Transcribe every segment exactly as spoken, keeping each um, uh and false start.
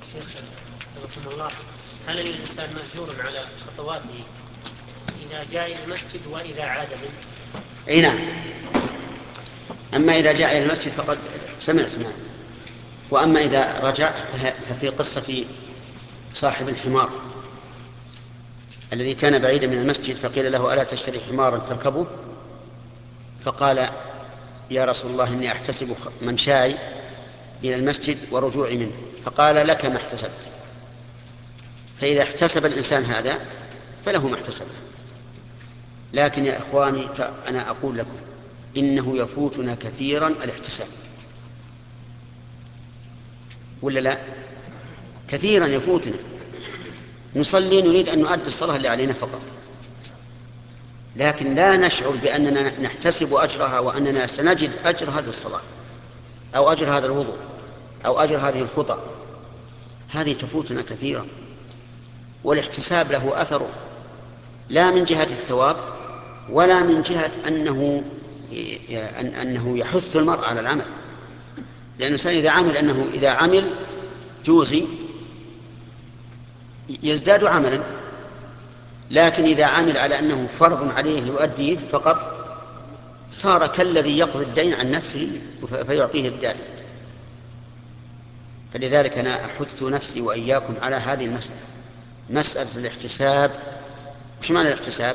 شيخ رحمه الله، هل الإنسان مأجور على خطواته إذا جاء إلى المسجد وإذا عاد منه؟ أي نعم. أما إذا جاء إلى المسجد فقد سمعت معه. وأما إذا رجع ففي قصة صاحب الحمار الذي كان بعيدا من المسجد فقيل له: ألا تشتري حمارا تركبه؟ فقال: يا رسول الله إني أحتسب ممشاي إلى المسجد ورجوعي منه. فقال: لك ما احتسبت. فإذا احتسب الإنسان هذا فله ما احتسب. لكن يا إخواني أنا أقول لكم إنه يفوتنا كثيرا الاحتساب، ولا لا؟ كثيرا يفوتنا. نصلي نريد أن نؤدي الصلاة اللي علينا فقط، لكن لا نشعر بأننا نحتسب أجرها وأننا سنجد أجر هذه الصلاة أو أجر هذا الوضوء أو أجر هذه الخطى. هذه تفوتنا كثيرا. والاحتساب له أثره لا من جهة الثواب ولا من جهة أنه أنه يحث المرء على العمل، لأن الإنسان إذا عمل أنه إذا عمل جوزي يزداد عملا، لكن إذا عمل على أنه فرض عليه يؤديه فقط صار كالذي يقضي الدين عن نفسه فيعطيه الدائن. فلذلك أنا أحث نفسي وإياكم على هذه المسألة، مسألة الاحتساب. وش معنى الاحتساب؟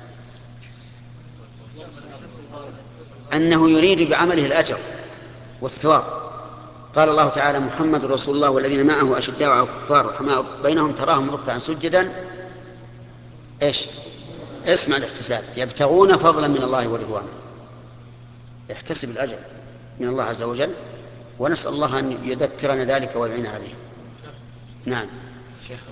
أنه يريد بعمله الأجر والثواب. قال الله تعالى: محمد رسول الله والذين معه أشداء على الكفار رحماء بينهم تراهم ركعا سجدا. إيش؟ اسمع الاحتساب: يبتغون فضلا من الله ورضوانه. يحتسب الأجر من الله عز وجل، ونسأل الله أن يذكرنا ذلك ويعين عليه. نعم.